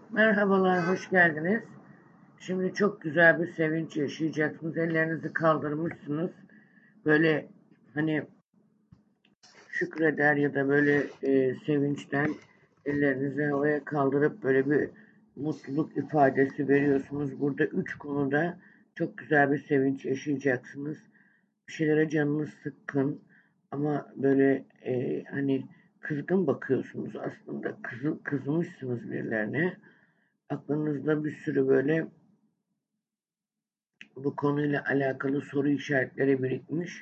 Merhabalar, hoş geldiniz. Şimdi çok güzel bir sevinç yaşayacaksınız. Ellerinizi kaldırmışsınız. Böyle hani şükreder ya da böyle sevinçten ellerinizi havaya kaldırıp böyle bir mutluluk ifadesi veriyorsunuz. Burada 3 konuda çok güzel bir sevinç yaşayacaksınız. Bir şeylere canınız sıkkın ama böyle hani kızgın bakıyorsunuz aslında. Kızmışsınız birilerine. Aklınızda bir sürü böyle bu konuyla alakalı soru işaretleri birikmiş.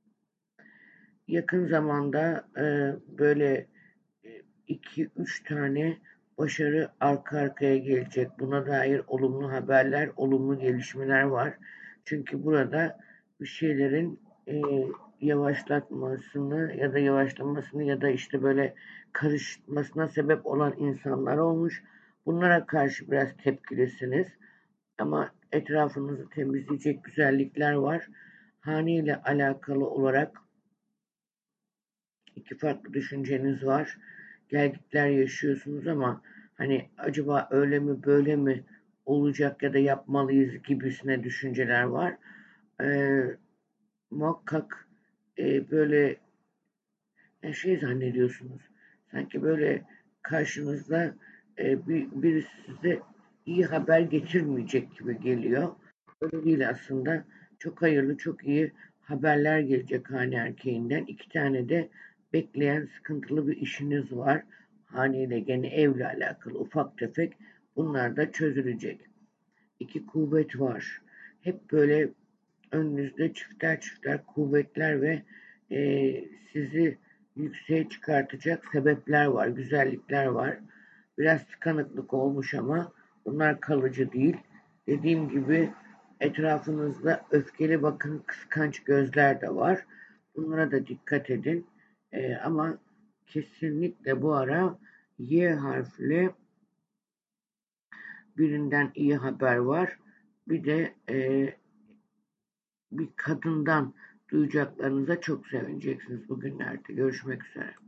Yakın zamanda böyle 2-3 tane başarı arka arkaya gelecek. Buna dair olumlu haberler, olumlu gelişmeler var. Çünkü burada bir şeylerin yavaşlatmasını ya da yavaşlamasını ya da işte böyle karışmasına sebep olan insanlar olmuş. Bunlara karşı biraz tepkilisiniz. Ama etrafınızı temizleyecek güzellikler var. Hane ile alakalı olarak 2 farklı düşünceniz var. Gelgitler yaşıyorsunuz ama hani acaba öyle mi böyle mi olacak ya da yapmalıyız gibisine düşünceler var. Muhakkak böyle şey zannediyorsunuz. Sanki böyle karşınızda birisi size iyi haber getirmeyecek gibi geliyor. Öyle değil aslında. Çok hayırlı, çok iyi haberler gelecek hane erkeğinden. 2 tane de bekleyen sıkıntılı bir işiniz var. Haneyle gene evle alakalı ufak tefek. Bunlar da çözülecek. 2 kuvvet var. Hep böyle önünüzde çifter çifter kuvvetler ve sizi yükseğe çıkartacak sebepler var, güzellikler var. Biraz tıkanıklık olmuş ama bunlar kalıcı değil. Dediğim gibi etrafınızda öfkeli bakın, kıskanç gözler de var. Bunlara da dikkat edin. Ama kesinlikle bu ara Y harfli birinden iyi haber var. Bir de bir kadından duyacaklarınıza çok sevineceksiniz bugünlerde. Görüşmek üzere.